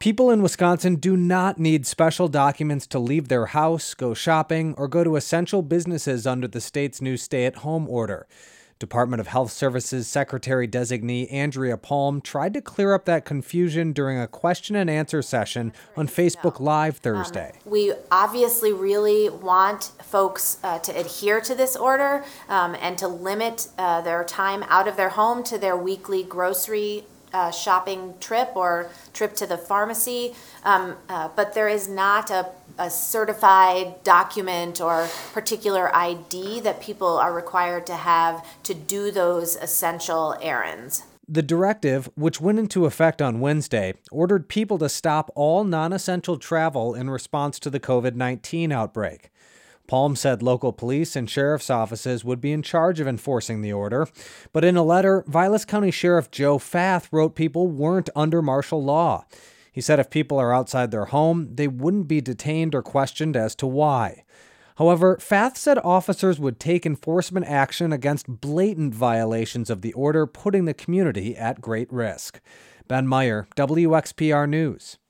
People in Wisconsin do not need special documents to leave their house, go shopping, or go to essential businesses under the state's new stay-at-home order. Department of Health Services Secretary-designee Andrea Palm tried to clear up that confusion during a question and answer session on Facebook Live Thursday. We obviously really want folks to adhere to this order and to limit their time out of their home to their weekly grocery shopping trip or trip to the pharmacy, but there is not a certified document or particular ID that people are required to have to do those essential errands. The directive, which went into effect on Wednesday, ordered people to stop all non-essential travel in response to the COVID-19 outbreak. Palm said local police and sheriff's offices would be in charge of enforcing the order, but in a letter, Vilas County Sheriff Joe Fath wrote people weren't under martial law. He said if people are outside their home, they wouldn't be detained or questioned as to why. However, Fath said officers would take enforcement action against blatant violations of the order, putting the community at great risk. Ben Meyer, WXPR News.